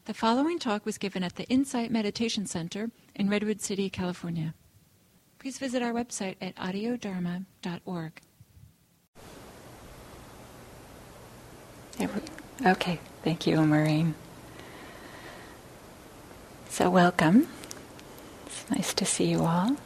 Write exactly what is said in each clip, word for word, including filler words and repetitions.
The following talk was given at the Insight Meditation Center in Redwood City, California. Please visit our website at audio dharma dot org. Okay, thank you, Maureen. So welcome. It's nice to see you all.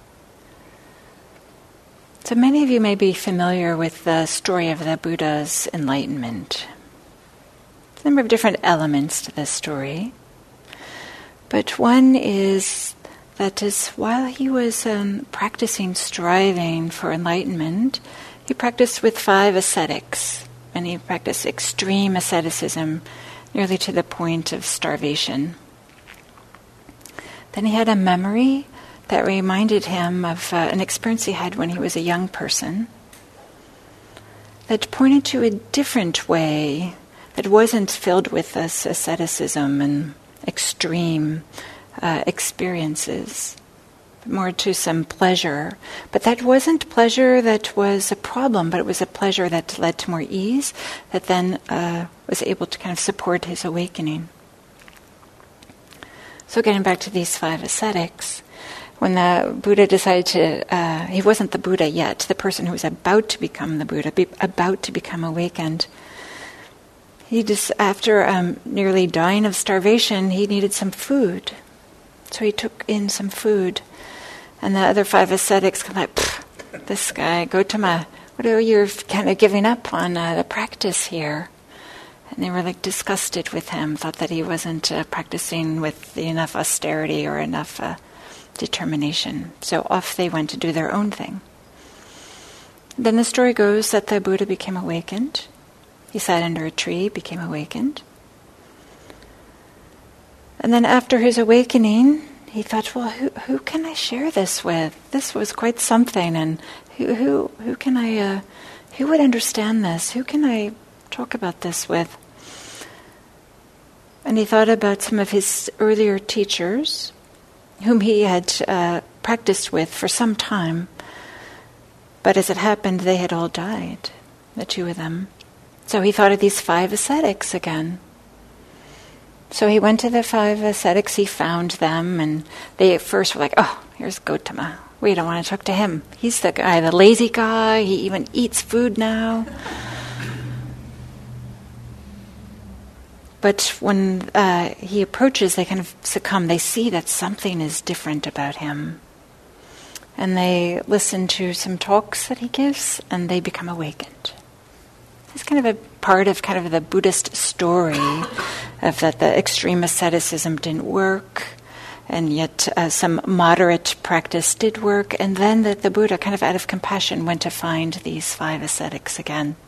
So many of you may be familiar with the story of the Buddha's enlightenment. There's a number of different elements to this story. But one is that is while he was um, practicing, striving for enlightenment, he practiced with five ascetics, and he practiced extreme asceticism, nearly to the point of starvation. Then he had a memory that reminded him of uh, an experience he had when he was a young person that pointed to a different way that wasn't filled with this asceticism and extreme uh, experiences, more to some pleasure. But that wasn't pleasure that was a problem, but it was a pleasure that led to more ease, that then uh, was able to kind of support his awakening. So getting back to these five ascetics, when the Buddha decided to, uh, he wasn't the Buddha yet, the person who was about to become the Buddha, be, about to become awakened, he just, after um, nearly dying of starvation, he needed some food. So he took in some food. And the other five ascetics come like, this guy, Gautama, what are you kind of giving up on uh, the practice here? And they were like disgusted with him, thought that he wasn't uh, practicing with enough austerity or enough uh, determination. So off they went to do their own thing. Then the story goes that the Buddha became awakened. He sat under a tree, became awakened. And then after his awakening, he thought, well, who who can I share this with? This was quite something, and who who who can I, uh, who would understand this? Who can I talk about this with? And he thought about some of his earlier teachers, whom he had uh, practiced with for some time. But as it happened, they had all died, the two of them. So he thought of these five ascetics again. So he went to the five ascetics, he found them, and they at first were like, oh, here's Gautama. We don't want to talk to him. He's the guy, the lazy guy. He even eats food now. But when uh, he approaches, they kind of succumb. They see that something is different about him. And they listen to some talks that he gives, and they become awakened. It's kind of a part of kind of the Buddhist story of that the extreme asceticism didn't work, and yet uh, some moderate practice did work, and then that the Buddha, kind of out of compassion, went to find these five ascetics again.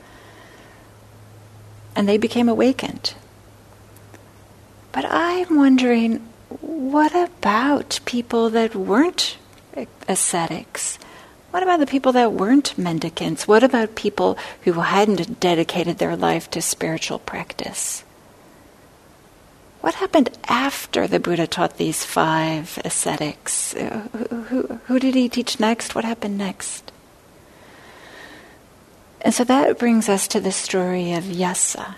And they became awakened. But I'm wondering, what about people that weren't ascetics? What about the people that weren't mendicants? What about people who hadn't dedicated their life to spiritual practice? What happened after the Buddha taught these five ascetics? Uh, who, who, who did he teach next? What happened next? And so that brings us to the story of Yasa.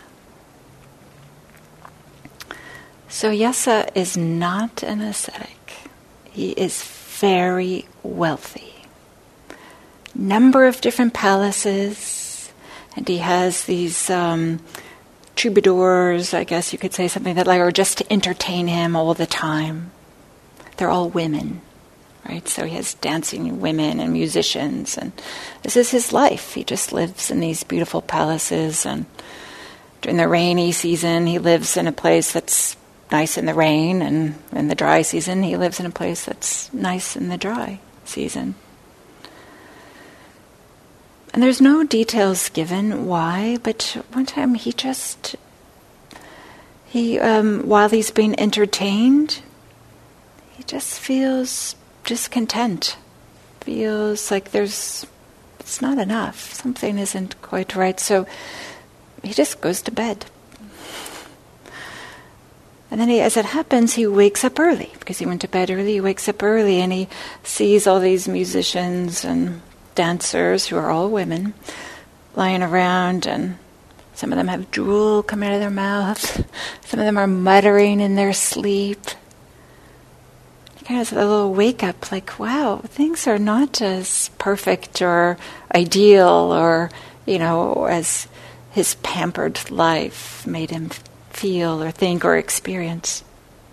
So Yasa is not an ascetic. He is very wealthy. Number of different palaces, and he has these um, troubadours, I guess you could say, something that like are just to entertain him all the time. They're all women, right? So he has dancing women and musicians, and this is his life. He just lives in these beautiful palaces, and during the rainy season, he lives in a place that's nice in the rain, and in the dry season, he lives in a place that's nice in the dry season. And there's no details given why, but one time he just, he um, while he's being entertained, he just feels discontent, feels like there's, it's not enough, something isn't quite right, so he just goes to bed. And then he, as it happens, he wakes up early, because he went to bed early, he wakes up early and he sees all these musicians and dancers, who are all women, lying around, and Some of them have drool coming out of their mouths. Some of them are muttering in their sleep. Kind of a little wake up, like, wow, things are not as perfect or ideal or, you know, as his pampered life made him feel or think or experience.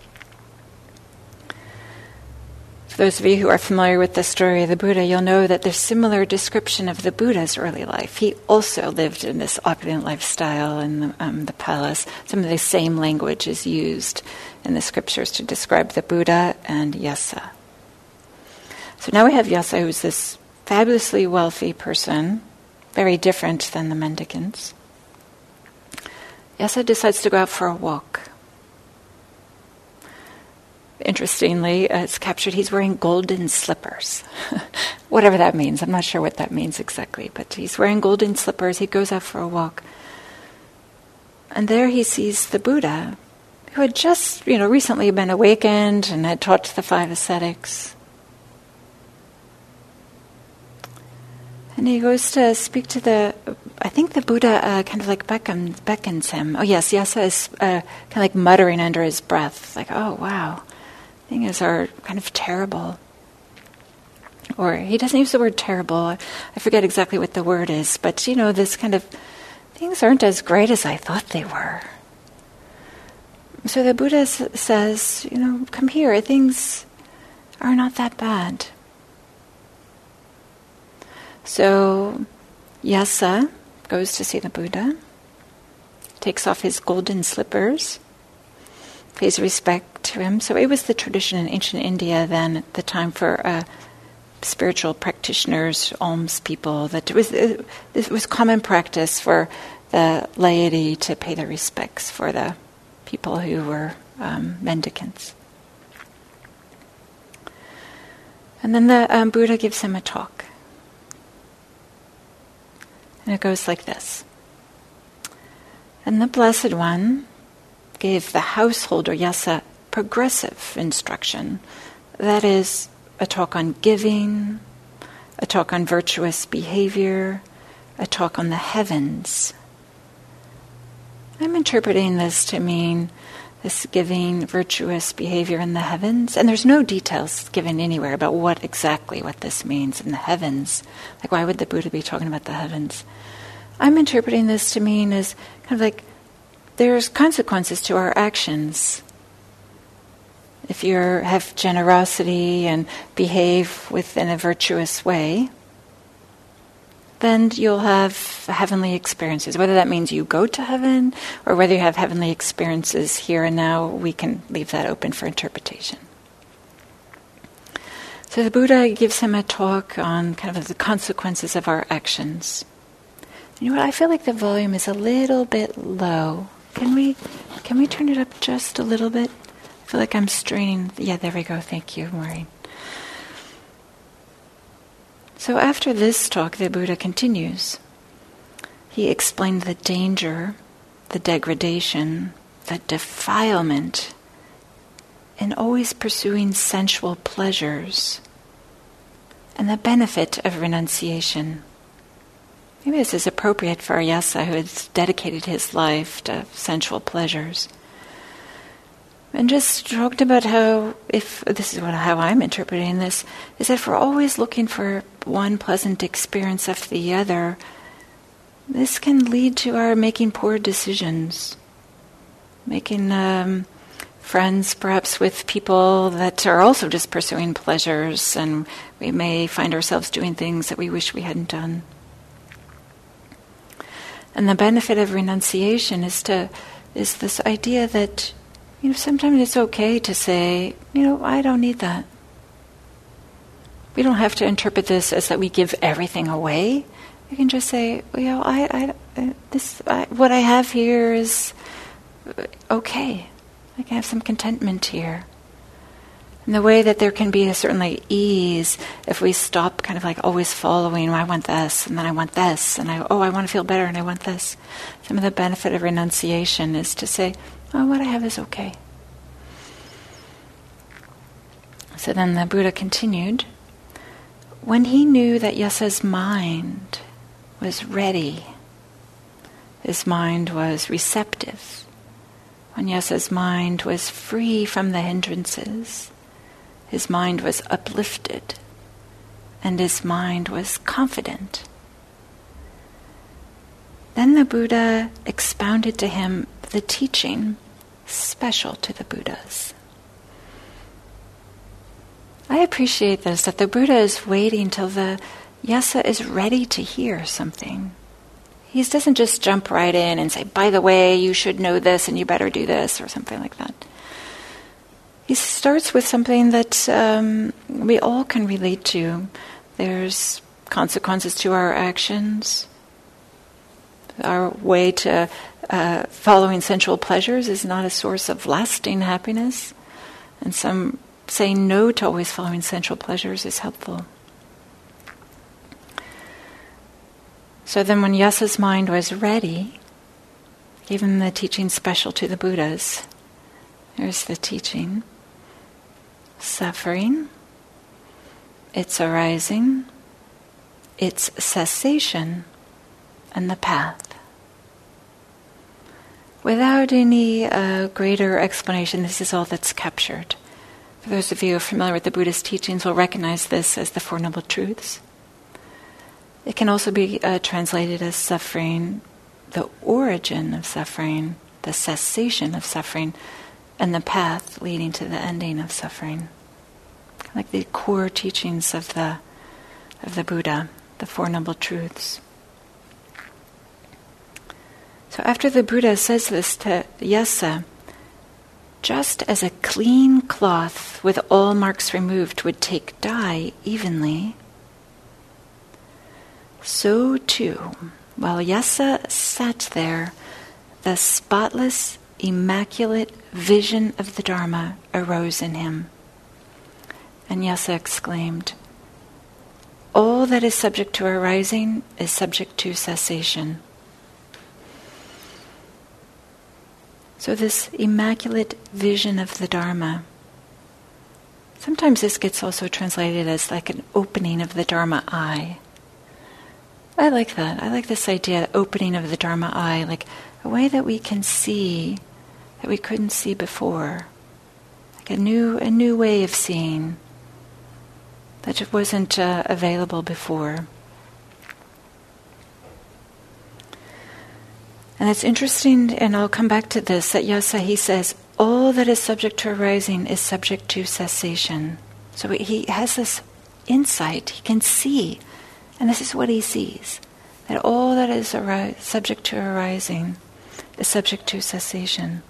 For those of you who are familiar with the story of the Buddha, you'll know that there's similar description of the Buddha's early life. He also lived in this opulent lifestyle in the, um, the palace. Some of the same language is used in the scriptures to describe the Buddha and Yasa. So now we have Yasa, who's this fabulously wealthy person, very different than the mendicants. Yasa decides to go out for a walk. Interestingly, uh, it's captured, he's wearing golden slippers. Whatever that means, I'm not sure what that means exactly, but he's wearing golden slippers, he goes out for a walk. And there he sees the Buddha, who had just, you know, recently been awakened and had taught the five ascetics. And he goes to speak to the, I think the Buddha uh, kind of like beckons, beckons him. Oh yes, Yasa is uh, kind of like muttering under his breath, like, oh wow. Things are kind of terrible. Or he doesn't use the word terrible. I forget exactly what the word is, but you know, this kind of, things aren't as great as I thought they were. So the Buddha s- says, you know, come here, things are not that bad. So Yasa goes to see the Buddha, takes off his golden slippers, pays respect to him. So it was the tradition in ancient India then at the time for uh, spiritual practitioners, alms people, that it was, it, it was common practice for the laity to pay their respects for the people who were um, mendicants. And then the um, Buddha gives him a talk. And it goes like this. And the Blessed One gave the householder Yasa progressive instruction. That is, a talk on giving, a talk on virtuous behavior, a talk on the heavens. I'm interpreting this to mean this giving, virtuous behavior in the heavens. And there's no details given anywhere about what exactly what this means in the heavens. Like, why would the Buddha be talking about the heavens? I'm interpreting this to mean as kind of like there's consequences to our actions. If you have generosity and behave within a virtuous way, then you'll have heavenly experiences. Whether that means you go to heaven or whether you have heavenly experiences here and now, we can leave that open for interpretation. So the Buddha gives him a talk on kind of the consequences of our actions. You know what? I feel like the volume is a little bit low. Can we can we turn it up just a little bit? I feel like I'm straining. Yeah, there we go. Thank you, Maureen. So after this talk, the Buddha continues. He explained the danger, the degradation, the defilement in always pursuing sensual pleasures and the benefit of renunciation. Maybe this is appropriate for Yasa, who has dedicated his life to sensual pleasures. And just talked about how, if this is what, how I'm interpreting this, is that if we're always looking for one pleasant experience after the other, this can lead to our making poor decisions, making um, friends perhaps with people that are also just pursuing pleasures, and we may find ourselves doing things that we wish we hadn't done. And the benefit of renunciation is to is this idea that, you know, sometimes it's okay to say, you know, I don't need that. We don't have to interpret this as that we give everything away. We can just say, well, you know, I, I, this, I, what I have here is okay. I can have some contentment here. And the way that there can be a certainly ease if we stop kind of like always following, well, I want this, and then I want this, and I, oh, I want to feel better, and I want this. Some of the benefit of renunciation is to say, oh, what I have is okay. So then the Buddha continued. When he knew that Yasa's mind was ready, his mind was receptive, when Yasa's mind was free from the hindrances, his mind was uplifted, and his mind was confident, then the Buddha expounded to him the teaching special to the Buddhas. I appreciate this, that the Buddha is waiting till the Yasa is ready to hear something. He doesn't just jump right in and say, by the way, you should know this and you better do this, or something like that. He starts with something that um, we all can relate to. There's consequences to our actions. Our way to uh, following sensual pleasures is not a source of lasting happiness. And some saying no to always following sensual pleasures is helpful. So then when Yasa's mind was ready, gave him the teaching special to the Buddhas. Here's the teaching. Suffering, its arising, its cessation, and the path. Without any uh, greater explanation, this is all that's captured. For those of you who are familiar with the Buddhist teachings will recognize this as the Four Noble Truths. It can also be uh, translated as suffering, the origin of suffering, the cessation of suffering, and the path leading to the ending of suffering. Like the core teachings of the of the Buddha, the Four Noble Truths. So after the Buddha says this to Yasa, just as a clean cloth with all marks removed would take dye evenly, so too, while Yasa sat there, the spotless, immaculate vision of the Dharma arose in him. And Yasa exclaimed, all that is subject to arising is subject to cessation. So this immaculate vision of the Dharma, sometimes this gets also translated as like an opening of the Dharma eye. I like that. I like this idea, opening of the Dharma eye, like a way that we can see that we couldn't see before. Like a new a new way of seeing that wasn't uh, available before. And it's interesting, and I'll come back to this, that Yasa, he says, all that is subject to arising is subject to cessation. So he has this insight, he can see, and this is what he sees, that all that is ari- subject to arising is subject to cessation.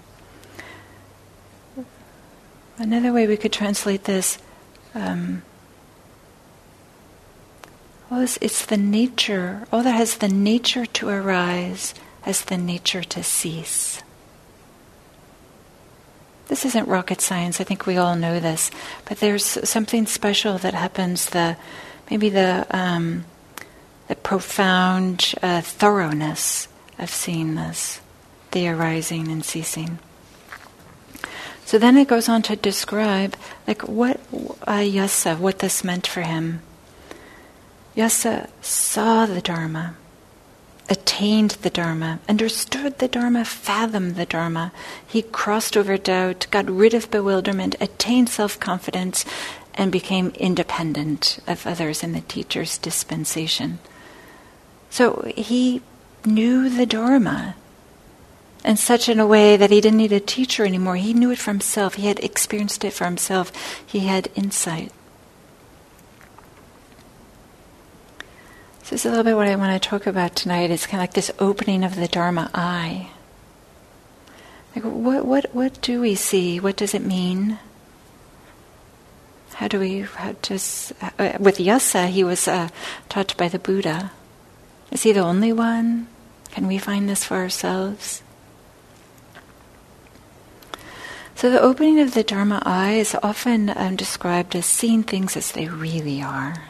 Another way we could translate this, um, well, it's, it's the nature, all that has the nature to arise has the nature to cease. This isn't rocket science, I think we all know this, but there's something special that happens, the maybe the um, the profound uh, thoroughness of seeing this, the arising and ceasing. So then it goes on to describe like what uh, Yasa, what this meant for him. Yasa saw the Dharma, attained the Dharma, understood the Dharma, fathomed the Dharma. He crossed over doubt, got rid of bewilderment, attained self-confidence, and became independent of others in the teacher's dispensation. So he knew the Dharma in such in a way that he didn't need a teacher anymore. He knew it for himself. He had experienced it for himself. He had insight. So this is a little bit what I want to talk about tonight. It's kind of like this opening of the Dharma eye. Like what what what do we see? What does it mean? How do we? How does uh, with Yasa, he was uh, taught by the Buddha. Is he the only one? Can we find this for ourselves? So the opening of the Dharma eye is often um, described as seeing things as they really are.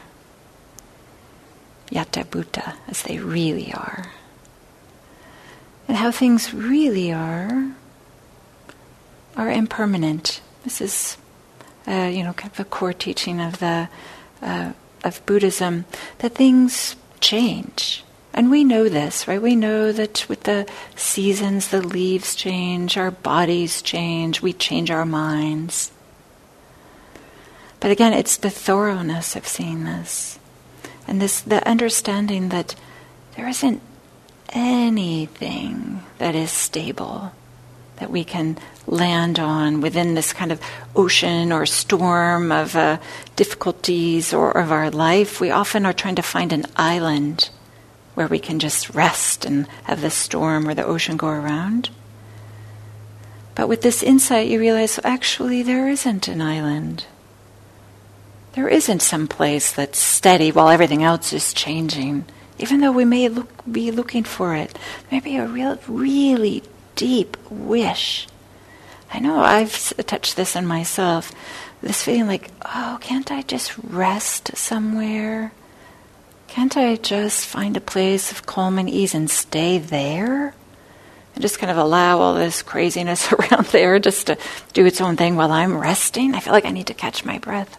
Yata Bhuta, as they really are. And how things really are, are impermanent. This is, uh, you know, kind of a core teaching of the uh, of Buddhism, that things change. And we know this, right? We know that with the seasons, the leaves change, our bodies change, we change our minds. But again, it's the thoroughness of seeing this. And this, the understanding that there isn't anything that is stable, that we can land on within this kind of ocean or storm of uh, difficulties or of our life. We often are trying to find an island where we can just rest and have the storm or the ocean go around. But with this insight, you realize, actually, there isn't an island. There isn't some place that's steady while everything else is changing. Even though we may look, be looking for it, maybe a real, really deep wish. I know I've touched this in myself. This feeling like, oh, can't I just rest somewhere? Can't I just find a place of calm and ease and stay there? And just kind of allow all this craziness around there just to do its own thing while I'm resting? I feel like I need to catch my breath.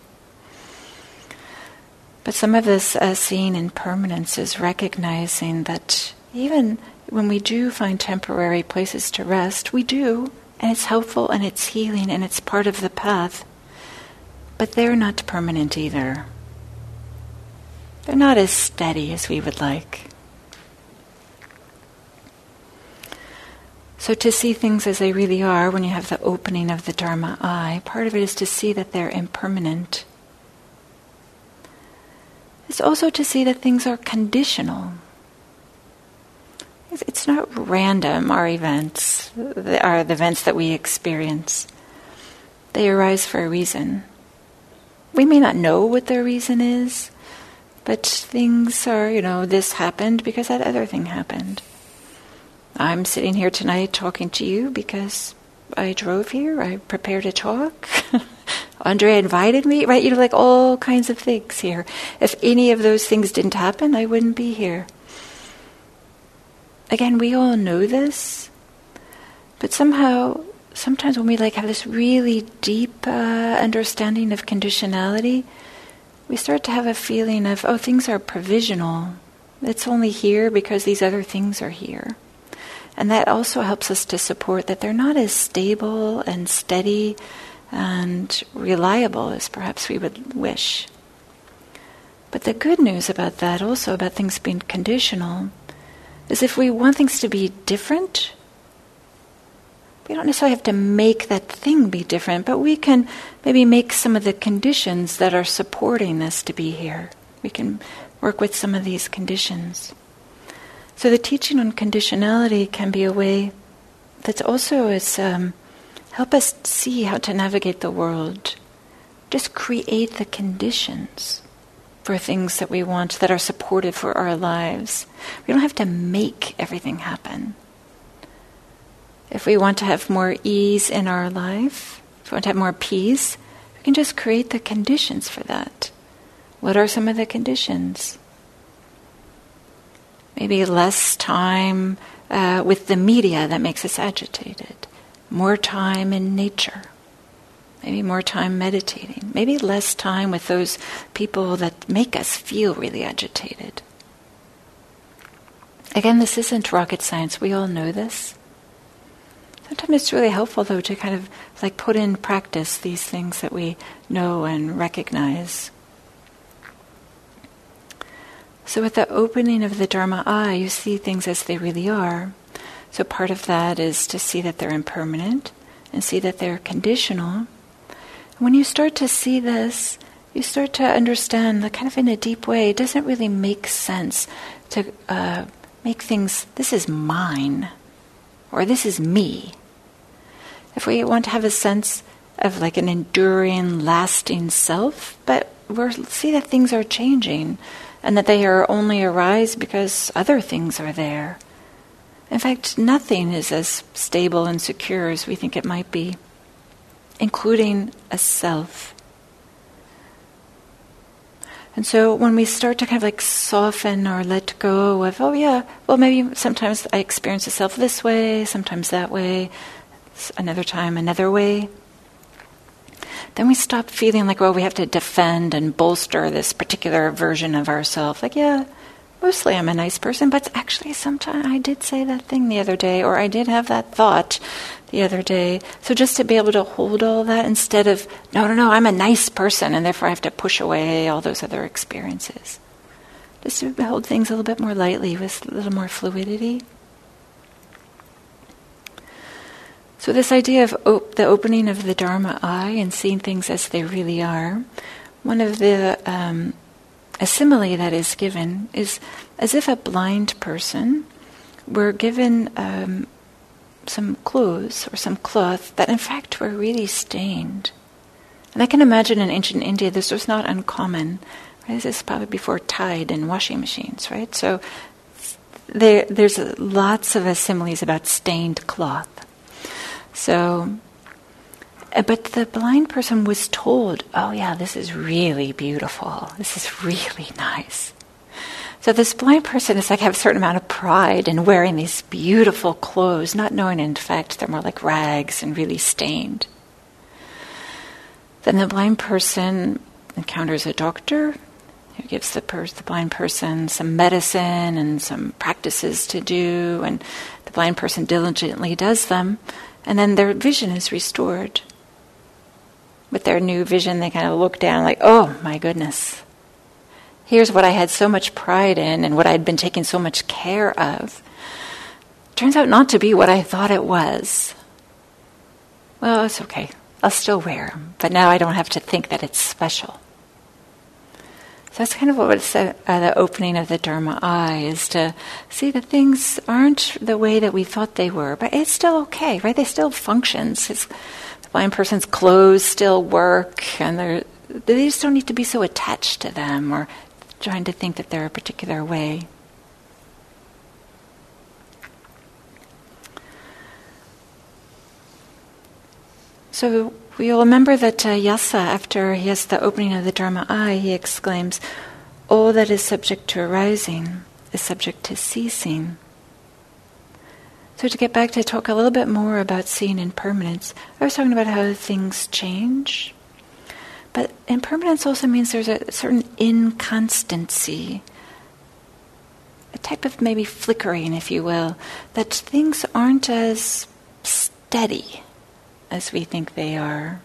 But some of this uh, seeing impermanence is recognizing that even when we do find temporary places to rest, we do, and it's helpful and it's healing and it's part of the path, but they're not permanent either. They're not as steady as we would like. So to see things as they really are, when you have the opening of the Dharma eye, part of it is to see that they're impermanent. It's also to see that things are conditional. It's not random, our events, are the events that we experience. They arise for a reason. We may not know what their reason is, but things are, you know, this happened because that other thing happened. I'm sitting here tonight talking to you because I drove here, I prepared a talk. Andrea invited me, right? You know, like all kinds of things here. If any of those things didn't happen, I wouldn't be here. Again, we all know this, but somehow, sometimes when we like have this really deep uh, understanding of conditionality, we start to have a feeling of, oh, things are provisional. It's only here because these other things are here. And that also helps us to support that they're not as stable and steady and reliable as perhaps we would wish. But the good news about that, also about things being conditional, is if we want things to be different, we don't necessarily have to make that thing be different, but we can maybe make some of the conditions that are supporting this to be here. We can work with some of these conditions. So the teaching on conditionality can be a way that also is um, help us see how to navigate the world. Just create the conditions for things that we want that are supportive for our lives. We don't have to make everything happen. If we want to have more ease in our life, if we want to have more peace, we can just create the conditions for that. What are some of the conditions? Maybe less time uh, with the media that makes us agitated. More time in nature. Maybe more time meditating. Maybe less time with those people that make us feel really agitated. Again, this isn't rocket science. We all know this. Sometimes it's really helpful, though, to kind of like put in practice these things that we know and recognize. So with the opening of the Dharma eye, you see things as they really are. So part of that is to see that they're impermanent and see that they're conditional. When you start to see this, you start to understand that kind of in a deep way, it doesn't really make sense to uh, make things, this is mine, or this is me. If we want to have a sense of like an enduring, lasting self, but we'll see that things are changing and that they are only arise because other things are there. In fact, nothing is as stable and secure as we think it might be, including a self. And so when we start to kind of like soften or let go of, oh yeah, well maybe sometimes I experience a self this way, sometimes that way, another time another way, then we stop feeling like, well, we have to defend and bolster this particular version of ourselves. Like, yeah, mostly I'm a nice person, but actually sometimes I did say that thing the other day, or I did have that thought the other day. So just to be able to hold all that instead of, no, no, no, I'm a nice person, and therefore I have to push away all those other experiences. Just to hold things a little bit more lightly with a little more fluidity. So this idea of op- the opening of the Dharma eye and seeing things as they really are, one of the um, a simile that is given is as if a blind person were given um, some clothes or some cloth that in fact were really stained. And I can imagine in ancient India this was not uncommon. Right? This is probably before Tide and washing machines, right? So there, there's lots of similes about stained cloth. So, but the blind person was told, oh yeah, this is really beautiful. This is really nice. So this blind person is like have a certain amount of pride in wearing these beautiful clothes, not knowing in fact they're more like rags and really stained. Then the blind person encounters a doctor who gives the, pers- the blind person some medicine and some practices to do, and the blind person diligently does them. And then their vision is restored. With their new vision, they kind of look down like, oh my goodness. Here's what I had so much pride in and what I'd been taking so much care of. Turns out not to be what I thought it was. Well, it's okay. I'll still wear them. But now I don't have to think that it's special. So that's kind of what it's, uh, the opening of the Dharma eye is to see that things aren't the way that we thought they were, but it's still okay, right? They still functions. It's, the blind person's clothes still work, and they're, they just don't need to be so attached to them or trying to think that they're a particular way. So we'll remember that uh, Yasa, after he has the opening of the Dharma eye, he exclaims, all that is subject to arising is subject to ceasing. So to get back to talk a little bit more about seeing impermanence, I was talking about how things change. But impermanence also means there's a certain inconstancy, a type of maybe flickering, if you will, that things aren't as steady as we think they are.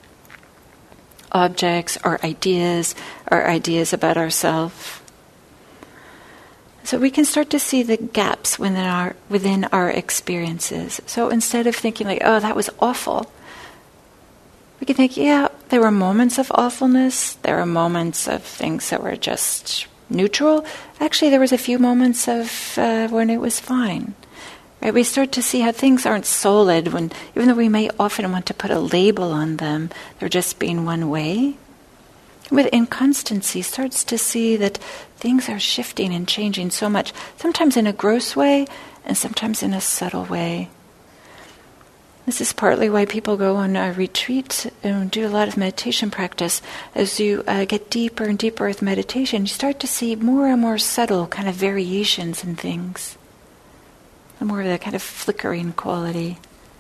Objects or ideas or ideas about ourselves. So we can start to see the gaps within our within our experiences. So instead of thinking like, oh, that was awful, we can think, yeah, there were moments of awfulness, there were moments of things that were just neutral. Actually, there was a few moments of uh, when it was fine. Right, we start to see how things aren't solid when, even though we may often want to put a label on them, they're just being one way. With inconstancy, starts to see that things are shifting and changing so much, sometimes in a gross way and sometimes in a subtle way. This is partly why people go on a retreat and do a lot of meditation practice. As you uh, get deeper and deeper with meditation, you start to see more and more subtle kind of variations in things. More of the kind of flickering quality.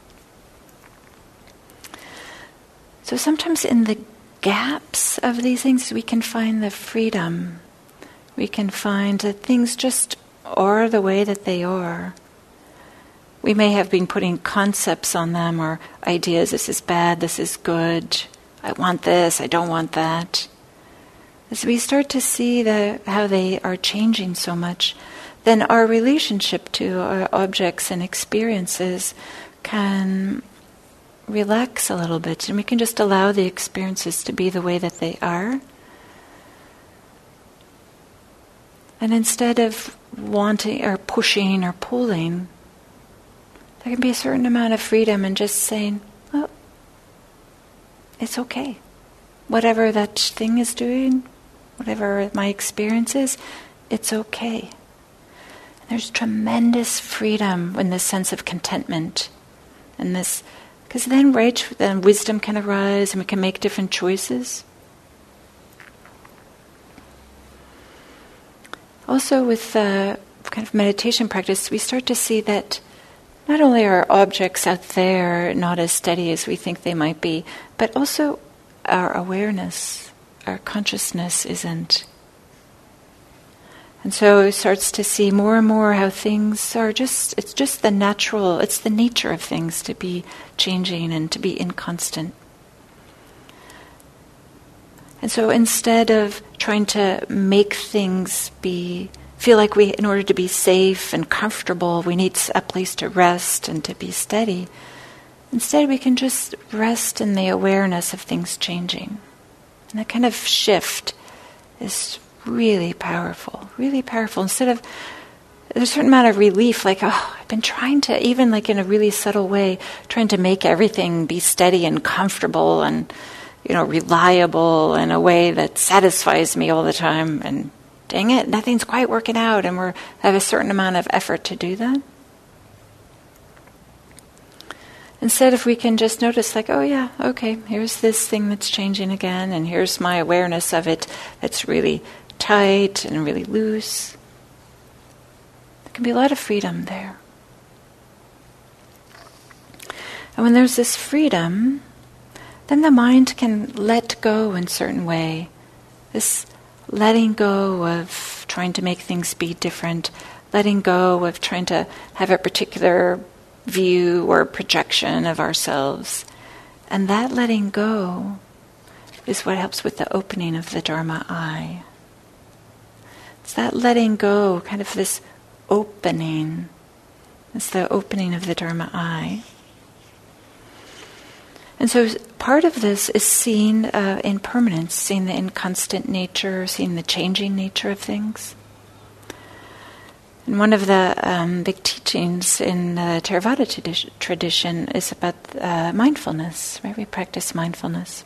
So sometimes in the gaps of these things we can find the freedom. We can find that things just are the way that they are. We may have been putting concepts on them or ideas, this is bad, this is good, I want this, I don't want that. As we start to see the, how they are changing so much, then our relationship to our objects and experiences can relax a little bit, and we can just allow the experiences to be the way that they are. And instead of wanting or pushing or pulling, there can be a certain amount of freedom in just saying, well, it's okay. Whatever that thing is doing, whatever my experience is, it's okay. There's tremendous freedom in this sense of contentment, and this, because then, right, then wisdom can arise, and we can make different choices. Also, with uh, kind of meditation practice, we start to see that not only are objects out there not as steady as we think they might be, but also our awareness, our consciousness isn't. And so he starts to see more and more how things are just, it's just the natural, it's the nature of things to be changing and to be inconstant. And so instead of trying to make things be, feel like we, in order to be safe and comfortable, we need a place to rest and to be steady, instead we can just rest in the awareness of things changing. And that kind of shift is really powerful, really powerful. Instead of, there's a certain amount of relief, like, oh, I've been trying to, even like in a really subtle way, trying to make everything be steady and comfortable and, you know, reliable in a way that satisfies me all the time. And dang it, nothing's quite working out, and we have a certain amount of effort to do that. Instead, if we can just notice, like, oh yeah, okay, here's this thing that's changing again, and here's my awareness of it that's really tight and really loose. There can be a lot of freedom there. And when there's this freedom, then the mind can let go in a certain way. This letting go of trying to make things be different, letting go of trying to have a particular view or projection of ourselves. And that letting go is what helps with the opening of the Dharma eye. It's that letting go, kind of this opening. It's the opening of the Dharma eye. And so part of this is seeing uh, impermanence, seeing the inconstant nature, seeing the changing nature of things. And one of the um, big teachings in the Theravada tradi- tradition is about uh, mindfulness, right? We practice mindfulness.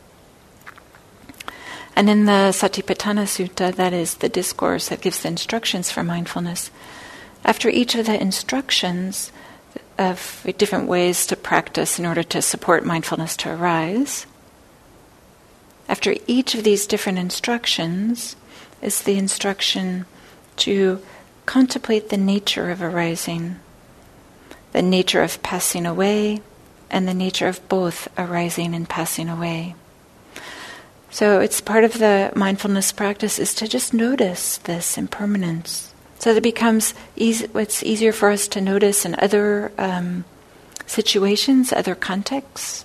And in the Satipatthana Sutta, that is the discourse that gives the instructions for mindfulness, after each of the instructions of different ways to practice in order to support mindfulness to arise, after each of these different instructions is the instruction to contemplate the nature of arising, the nature of passing away, and the nature of both arising and passing away. So it's part of the mindfulness practice is to just notice this impermanence, so that it becomes easy, it's easier for us to notice in other um, situations, other contexts.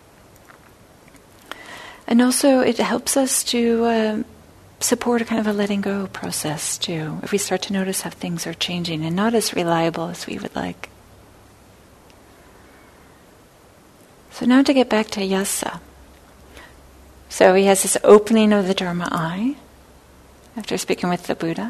And also it helps us to uh, support a kind of a letting go process too, if we start to notice how things are changing and not as reliable as we would like. So now to get back to Yasa. So he has this opening of the Dharma eye after speaking with the Buddha.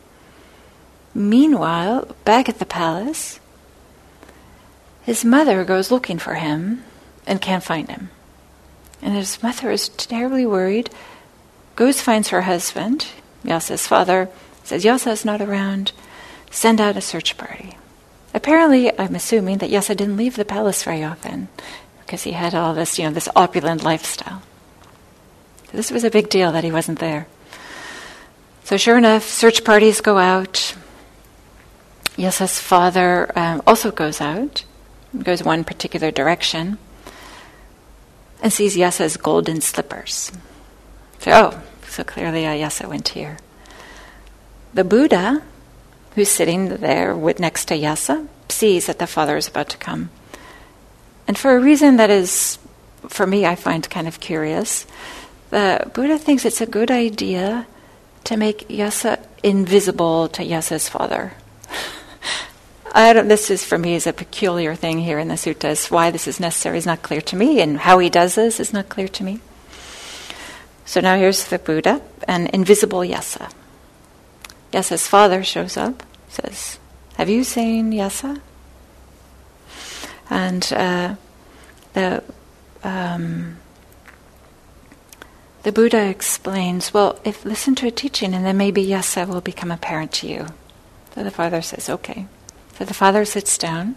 Meanwhile, back at the palace, his mother goes looking for him and can't find him. And his mother is terribly worried, goes, finds her husband, Yasa's father, says, Yasa's not around, send out a search party. Apparently, I'm assuming that Yasa didn't leave the palace very often because he had all this, you know, this opulent lifestyle. So this was a big deal that he wasn't there. So sure enough, search parties go out. Yasa's father um, also goes out, goes one particular direction, and sees Yasa's golden slippers. So, oh, so clearly uh, Yasa went here. The Buddha, who's sitting there with, next to Yasa, sees that the father is about to come. And for a reason that is, for me, I find kind of curious, the Buddha thinks it's a good idea to make Yasa invisible to Yasa's father. I don't, this is, for me, is a peculiar thing here in the suttas. Why this is necessary is not clear to me, and how he does this is not clear to me. So now here's the Buddha, an invisible Yasa. Yasa's father shows up, says, have you seen Yasa? And uh, the um, the Buddha explains, well, if listen to a teaching, and then maybe Yasa will become apparent to you. So the father says, okay. So the father sits down.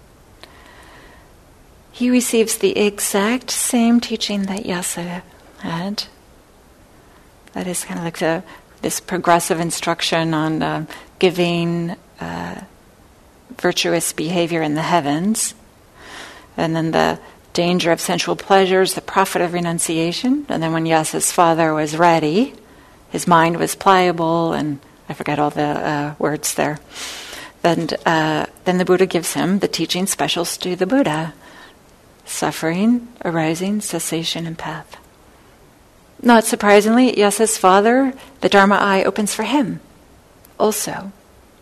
He receives the exact same teaching that Yasa had. That is kind of like the, this progressive instruction on uh, giving uh, virtuous behavior in the heavens. And then the danger of sensual pleasures, the profit of renunciation. And then when Yasa's father was ready, his mind was pliable and I forget all the uh, words there. Then, uh, then the Buddha gives him the teaching specials to the Buddha: suffering, arising, cessation, and path. Not surprisingly, Yasa's father, the Dharma eye opens for him also.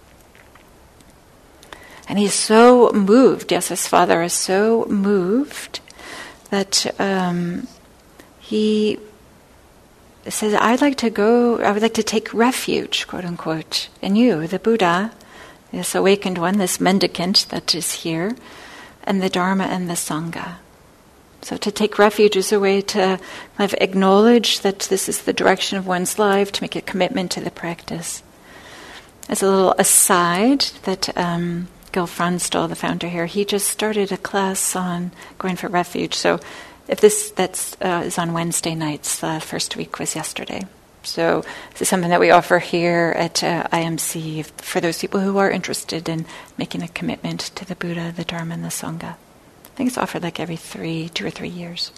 And he's so moved, Yasa's father is so moved that um, he says, I'd like to go, I would like to take refuge, quote unquote, in you, the Buddha, this awakened one, this mendicant that is here, and the Dharma and the Sangha. So to take refuge is a way to kind of acknowledge that this is the direction of one's life, to make a commitment to the practice. As a little aside, that um, Gil Fronsdal, the founder here, he just started a class on going for refuge. So if this that's uh, is on Wednesday nights, the first week was yesterday. So this is something that we offer here at uh, I M C for those people who are interested in making a commitment to the Buddha, the Dharma, and the Sangha. I think it's offered like every three, two or three years.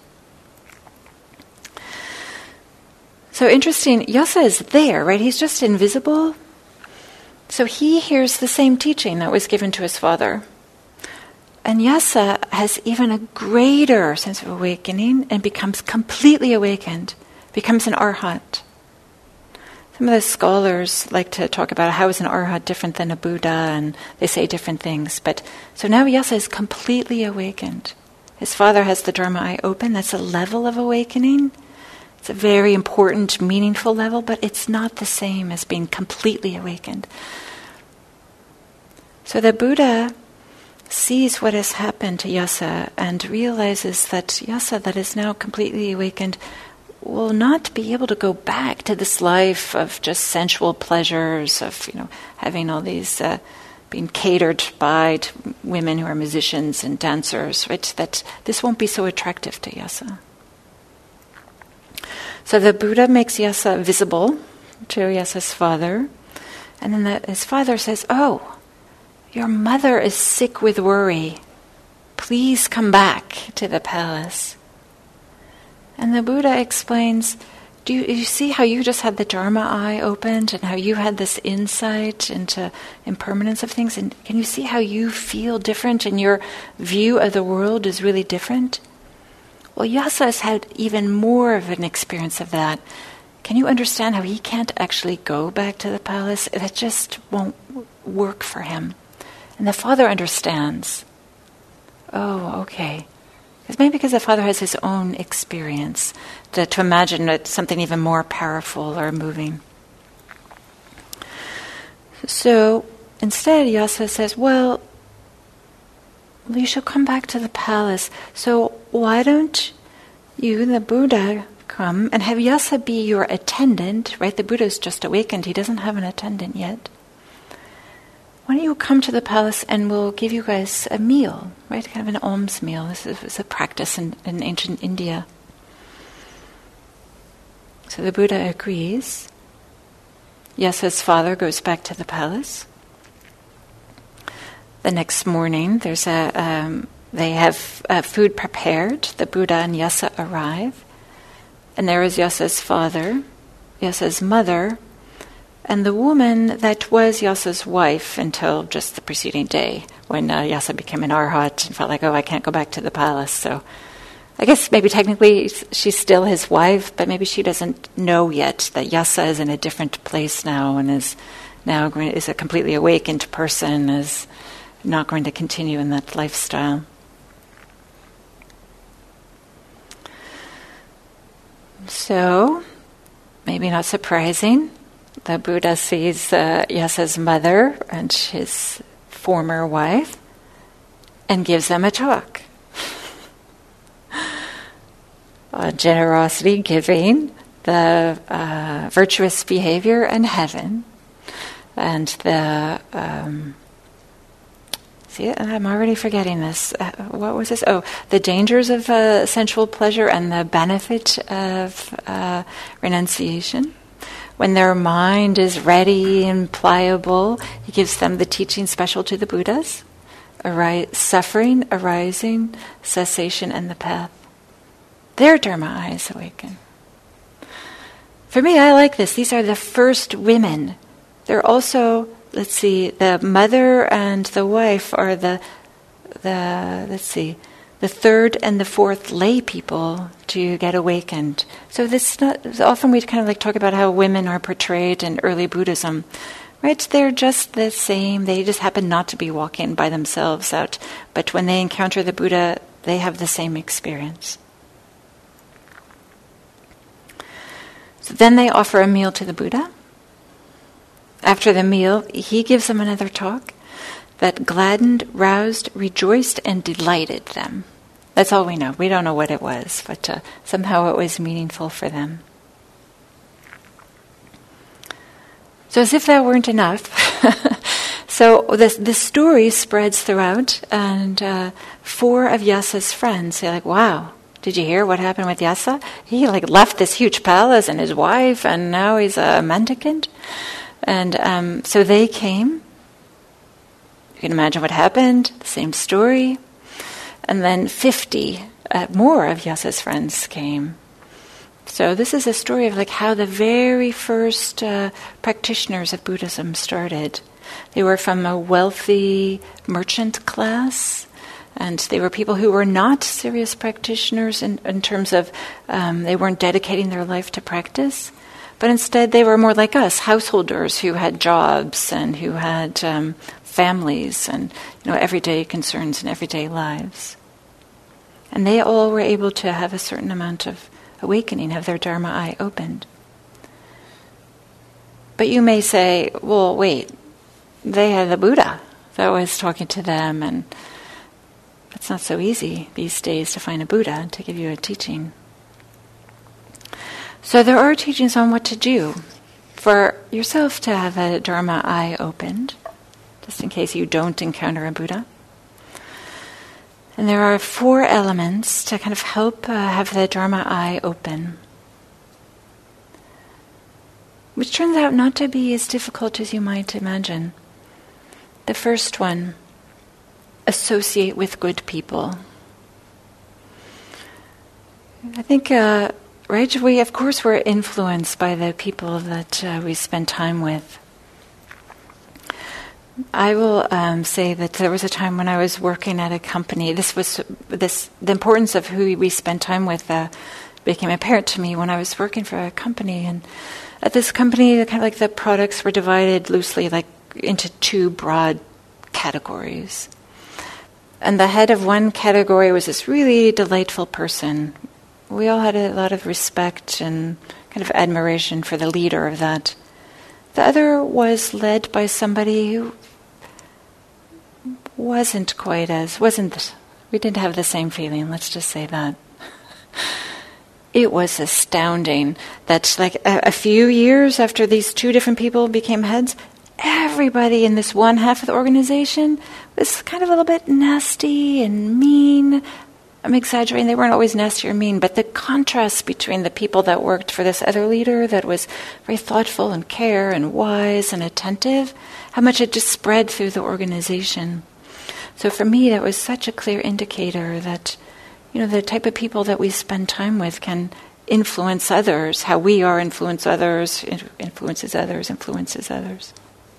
So interesting, Yasa is there, right? He's just invisible. So he hears the same teaching that was given to his father. And Yasa has even a greater sense of awakening and becomes completely awakened, becomes an arhat. Some of the scholars like to talk about how is an arhat different than a Buddha, and they say different things. But so now Yasa is completely awakened. His father has the Dharma eye open. That's a level of awakening. It's a very important, meaningful level, but it's not the same as being completely awakened. So the Buddha sees what has happened to Yasa and realizes that Yasa, that is now completely awakened, will not be able to go back to this life of just sensual pleasures, of, you know, having all these, uh, being catered by to women who are musicians and dancers, right? That this won't be so attractive to Yasa. So the Buddha makes Yasa visible to Yasa's father, and then the, his father says, "Oh, your mother is sick with worry. Please come back to the palace." And the Buddha explains, do you, you see how you just had the Dharma eye opened and how you had this insight into impermanence of things? And can you see how you feel different and your view of the world is really different? Well, Yasa has had even more of an experience of that. Can you understand how he can't actually go back to the palace? That just won't work for him. And the father understands. Oh, okay. Maybe because the father has his own experience, to, to imagine it something even more powerful or moving. So instead, Yasa says, well, you shall come back to the palace. So why don't you, the Buddha, come and have Yasa be your attendant, right? The Buddha's just awakened. He doesn't have an attendant yet. Why don't you come to the palace and we'll give you guys a meal, right? Kind of an alms meal. This is a practice in, in ancient India. So the Buddha agrees. Yasa's father goes back to the palace. The next morning, there's a um, they have uh, food prepared. The Buddha and Yasa arrive, and there is Yasa's father, Yasa's mother, and the woman that was Yasa's wife until just the preceding day, when uh, Yasa became an arhat and felt like, oh, I can't go back to the palace. So I guess maybe technically she's still his wife, but maybe she doesn't know yet that Yasa is in a different place now and is now going, is a completely awakened person, is not going to continue in that lifestyle. So, maybe not surprising, the Buddha sees uh, Yasa's mother and his former wife and gives them a talk. uh, generosity, giving, the uh, virtuous behavior, and heaven. And the... Um, see, I'm already forgetting this. Uh, what was this? Oh, the dangers of uh, sensual pleasure and the benefit of uh, renunciation. When their mind is ready and pliable, he gives them the teaching special to the Buddhas. Ari- suffering, arising, cessation, and the path. Their Dharma eyes awaken. For me, I like this. These are the first women they're also, let's see, the mother and the wife are the, the let's see, the third and the fourth lay people to get awakened. So this not, often we kind of like talk about how women are portrayed in early Buddhism. Right, they're just the same. They just happen not to be walking by themselves out. But when they encounter the Buddha, they have the same experience. So then they offer a meal to the Buddha. After the meal, he gives them another talk that gladdened, roused, rejoiced, and delighted them. That's all we know. We don't know what it was, but uh, somehow it was meaningful for them. So as if that weren't enough, so this the story spreads throughout, and uh, four of Yasa's friends say like, "Wow, did you hear what happened with Yasa? He like left this huge palace and his wife, and now he's a mendicant." And um, so they came. You can imagine what happened. The same story, and then fifty uh, more of Yasa's friends came. So this is a story of like how the very first uh, practitioners of Buddhism started. They were from a wealthy merchant class, and they were people who were not serious practitioners in, in terms of um, they weren't dedicating their life to practice, but instead they were more like us, householders who had jobs and who had um, families and you know everyday concerns and everyday lives. And they all were able to have a certain amount of awakening, have their Dharma eye opened. But you may say, well, wait, they had the Buddha that was talking to them, and it's not so easy these days to find a Buddha to give you a teaching. So there are teachings on what to do for yourself to have a Dharma eye opened, just in case you don't encounter a Buddha. And there are four elements to kind of help uh, have the Dharma eye open, which turns out not to be as difficult as you might imagine. The first one, associate with good people. I think, uh, right, we of course we're influenced by the people that uh, we spend time with. I will um, say that there was a time when I was working at a company. This was this the importance of who we spend time with uh, became apparent to me when I was working for a company. And at this company, kind of like the products were divided loosely, like into two broad categories. And the head of one category was this really delightful person. We all had a lot of respect and kind of admiration for the leader of that. The other was led by somebody who wasn't quite as, wasn't, we didn't have the same feeling, let's just say that. It was astounding that like a, a few years after these two different people became heads, everybody in this one half of the organization was kind of a little bit nasty and mean. I'm exaggerating, they weren't always nasty or mean, but the contrast between the people that worked for this other leader that was very thoughtful and care and wise and attentive, how much it just spread through the organization. So for me, that was such a clear indicator that, you know, the type of people that we spend time with can influence others. How we are influence others, influences others, influences others.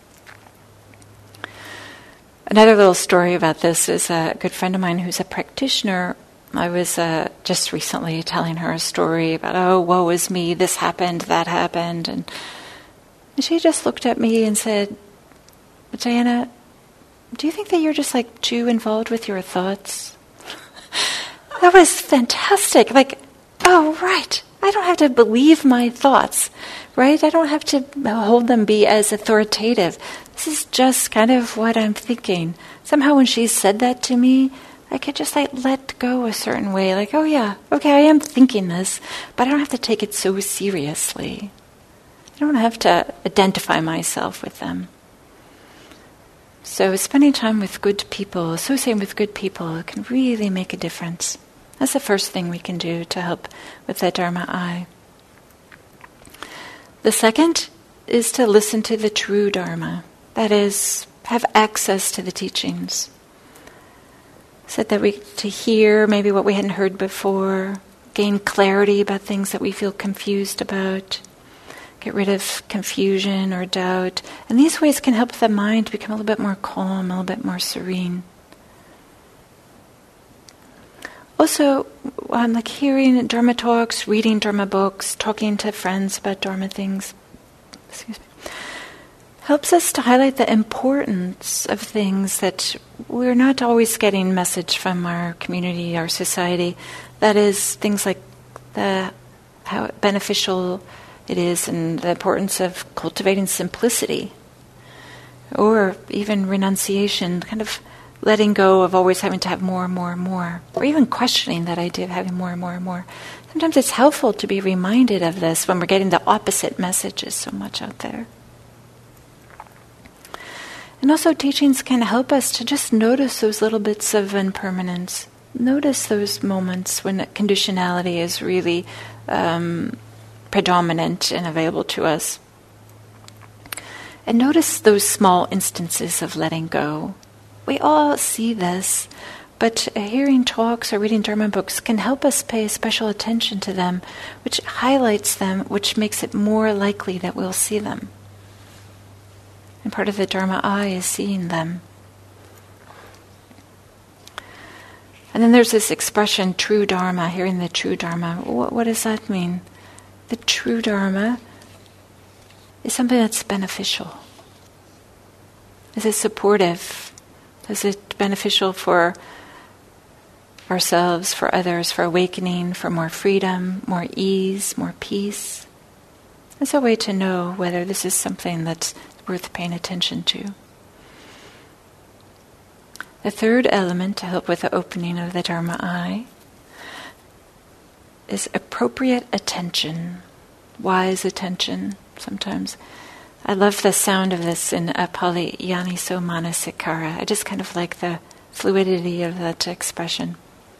Another little story about this is a good friend of mine who's a practitioner. I was uh, just recently telling her a story about, oh, woe is me, this happened, that happened. And, and she just looked at me and said, Diana, do you think that you're just like too involved with your thoughts? That was fantastic. Like, oh, right. I don't have to believe my thoughts, right? I don't have to hold them be as authoritative. This is just kind of what I'm thinking. Somehow when she said that to me, I could just like let go a certain way. Like, oh yeah, okay, I am thinking this, but I don't have to take it so seriously. I don't have to identify myself with them. So spending time with good people, associating with good people, can really make a difference. That's the first thing we can do to help with that Dharma eye. The second is to listen to the true Dharma. That is, have access to the teachings. So that we to hear maybe what we hadn't heard before, gain clarity about things that we feel confused about, get rid of confusion or doubt. And these ways can help the mind become a little bit more calm, a little bit more serene. Also, um, like hearing Dharma talks, reading Dharma books, talking to friends about Dharma things, excuse me, helps us to highlight the importance of things that we're not always getting message from our community, our society. That is, things like the how beneficial it is and the importance of cultivating simplicity, or even renunciation, kind of letting go of always having to have more and more and more, or even questioning that idea of having more and more and more. Sometimes it's helpful to be reminded of this when we're getting the opposite messages so much out there. And also teachings can help us to just notice those little bits of impermanence. Notice those moments when conditionality is really um, predominant and available to us. And notice those small instances of letting go. We all see this, but hearing talks or reading Dharma books can help us pay special attention to them, which highlights them, which makes it more likely that we'll see them. And part of the Dharma eye is seeing them. And then there's this expression, true Dharma, hearing the true Dharma. What, what does that mean? The true Dharma is something that's beneficial. Is it supportive? Is it beneficial for ourselves, for others, for awakening, for more freedom, more ease, more peace? It's a way to know whether this is something that's worth paying attention to. The third element to help with the opening of the Dharma eye is appropriate attention, wise attention sometimes. I love the sound of this in uh, Pali, Yaniso Manasikara. I just kind of like the fluidity of that expression.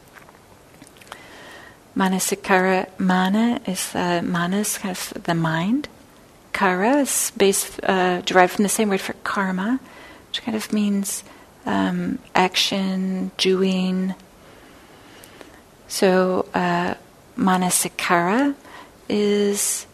Manasikara, mana is uh, manas, kind of the mind. Kara is based, uh, derived from the same word for karma, which kind of means um, action, doing. So uh, Manasikara is,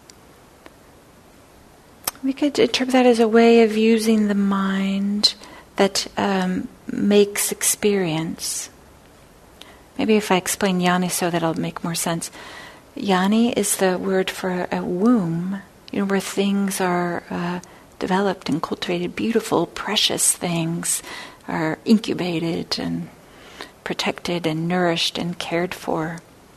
we could interpret that as a way of using the mind that um, makes experience. Maybe if I explain yani so that'll make more sense. Yani is the word for a womb, you know, where things are uh, developed and cultivated, beautiful, precious things are incubated and protected and nourished and cared for.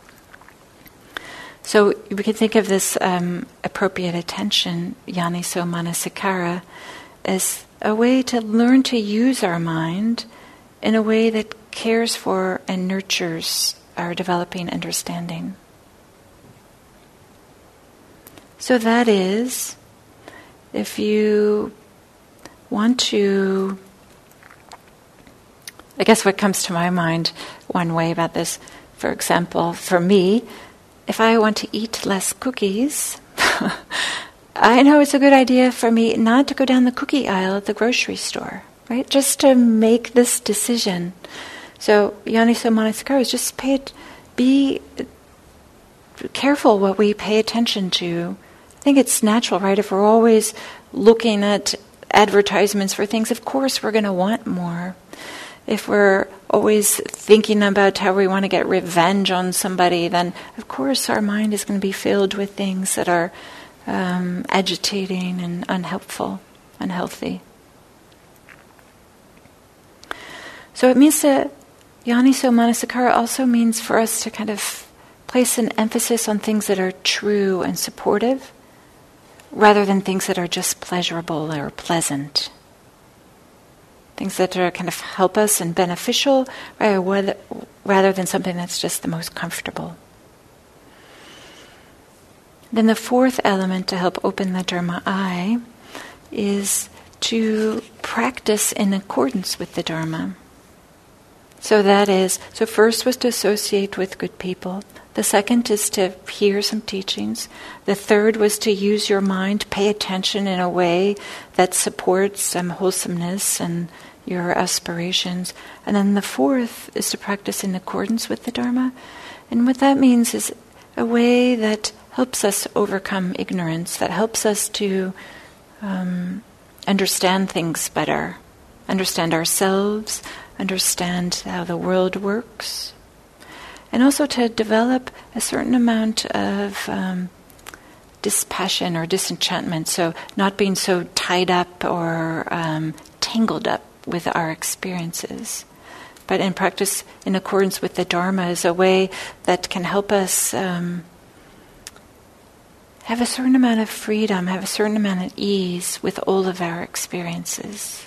So we could think of this um, appropriate attention, Yaniso Manasikara, as a way to learn to use our mind in a way that cares for and nurtures our developing understanding. So that is, if you want to, I guess what comes to my mind one way about this, for example, for me, if I want to eat less cookies, I know it's a good idea for me not to go down the cookie aisle at the grocery store, right? Just to make this decision. So, Yaniso Manasikara is just pay it, be careful what we pay attention to. I think it's natural, right? If we're always looking at advertisements for things, of course we're going to want more. If we're always thinking about how we want to get revenge on somebody, then of course our mind is going to be filled with things that are um, agitating and unhelpful, unhealthy. So it means that Yaniso Manasikara also means for us to kind of place an emphasis on things that are true and supportive, rather than things that are just pleasurable or pleasant. Things that are kind of help us and beneficial, rather, rather than something that's just the most comfortable. Then the fourth element to help open the Dharma eye is to practice in accordance with the Dharma. So that is, so first was to associate with good people. The second is to hear some teachings. The third was to use your mind, pay attention in a way that supports some wholesomeness and your aspirations. And then the fourth is to practice in accordance with the Dharma. And what that means is a way that helps us overcome ignorance, that helps us to um, understand things better, understand ourselves, understand how the world works, and also to develop a certain amount of um, dispassion or disenchantment, so not being so tied up or um, tangled up with our experiences. But in practice, in accordance with the Dharma, is a way that can help us um, have a certain amount of freedom, have a certain amount of ease with all of our experiences.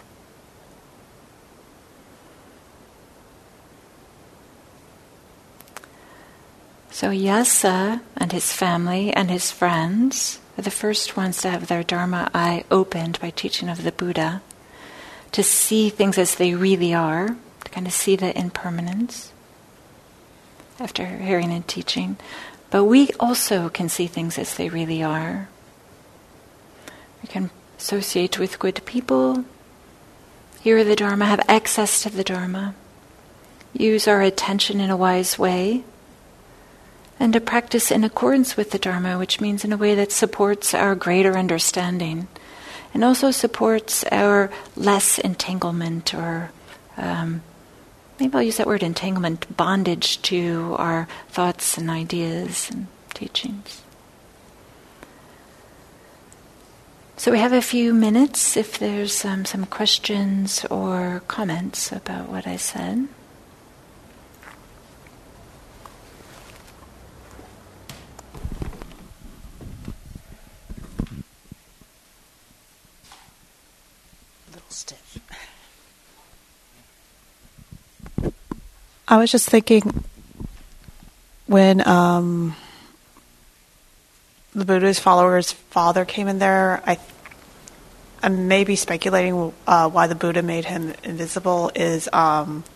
So Yasa and his family and his friends are the first ones to have their Dharma eye opened by teaching of the Buddha, to see things as they really are, to kind of see the impermanence after hearing and teaching. But we also can see things as they really are. We can associate with good people, hear the Dharma, have access to the Dharma, use our attention in a wise way, and to practice in accordance with the Dharma, which means in a way that supports our greater understanding and also supports our less entanglement or, um, maybe I'll use that word, entanglement, bondage to our thoughts and ideas and teachings. So we have a few minutes if there's um, some questions or comments about what I said. Stiff. I was just thinking when um, the Buddha's follower's father came in there, I, I'm maybe speculating uh, why the Buddha made him invisible is um,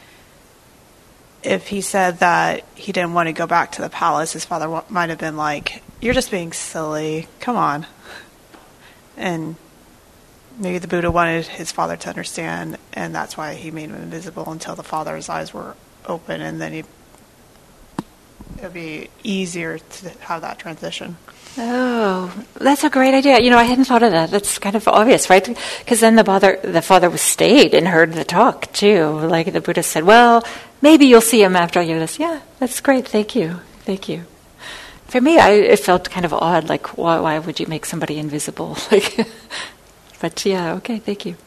if he said that he didn't want to go back to the palace, his father w- might have been like, "You're just being silly, come on." And maybe the Buddha wanted his father to understand, and that's why he made him invisible until the father's eyes were open, and then he, it would be easier to have that transition. Oh, that's a great idea. You know, I hadn't thought of that. That's kind of obvious, right? Because then the father, the father was stayed and heard the talk too. Like the Buddha said, well, maybe you'll see him after I give this. Yeah, that's great. Thank you. Thank you. For me, I, it felt kind of odd. Like, why, why would you make somebody invisible? Like... But yeah, okay, thank you.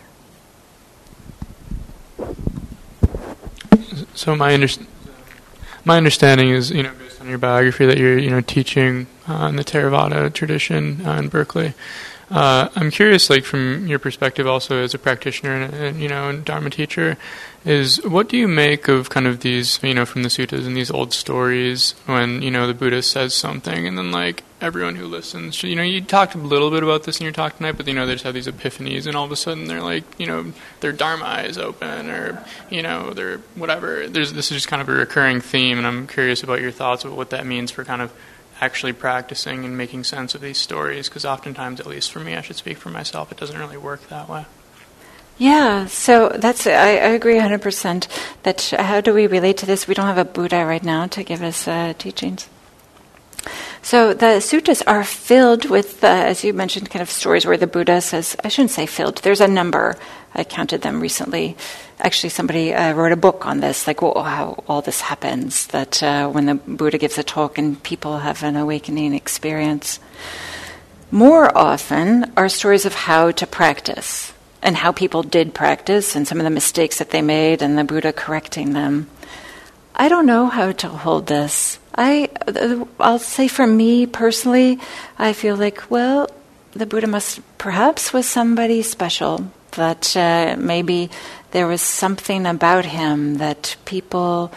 So my under- my understanding is, you know, based on your biography, that you're, you know, teaching uh, in the Theravada tradition uh, in Berkeley. Uh, I'm curious, like from your perspective, also as a practitioner and, and you know, and Dharma teacher, is what do you make of kind of these, you know, from the suttas and these old stories when, you know, the Buddha says something and then like everyone who listens, you know, you talked a little bit about this in your talk tonight, but you know, they just have these epiphanies and all of a sudden they're like, you know, their Dharma eye is open or, you know, they're whatever. There's this is just kind of a recurring theme, and I'm curious about your thoughts about what that means for kind of actually practicing and making sense of these stories, because oftentimes, at least for me, I should speak for myself, it doesn't really work that way. Yeah, so that's, I, I agree one hundred percent that how do we relate to this? We don't have a Buddha right now to give us uh, teachings. So the suttas are filled with, uh, as you mentioned, kind of stories where the Buddha says, I shouldn't say filled, there's a number. I counted them recently. Actually, somebody uh, wrote a book on this, like well, how all this happens, that uh, when the Buddha gives a talk and people have an awakening experience. More often are stories of how to practice and how people did practice and some of the mistakes that they made and the Buddha correcting them. I don't know how to hold this. I, I'll say for me personally, I feel like, well, the Buddha must perhaps was somebody special, that uh, maybe there was something about him that people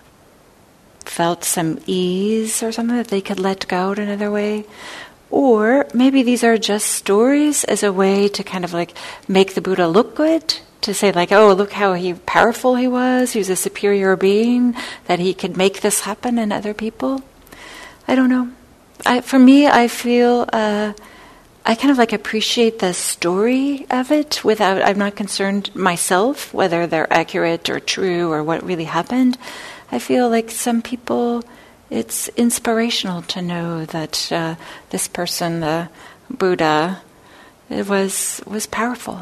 felt some ease or something that they could let go in another way. Or maybe these are just stories as a way to kind of like make the Buddha look good, to say like, oh, look how he powerful he was, he was a superior being, that he could make this happen in other people. I don't know. I, for me, I feel uh, I kind of like appreciate the story of it without, I'm not concerned myself whether they're accurate or true or what really happened. I feel like some people, it's inspirational to know that uh, this person, the Buddha, it was was powerful.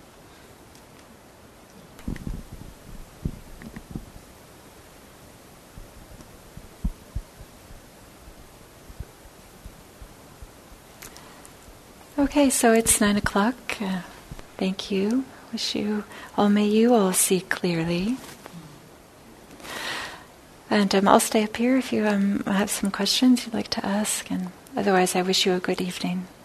Okay, so it's nine o'clock. Uh, thank you. Wish you all, may you all see clearly. And um, I'll stay up here if you um, have some questions you'd like to ask. And otherwise, I wish you a good evening.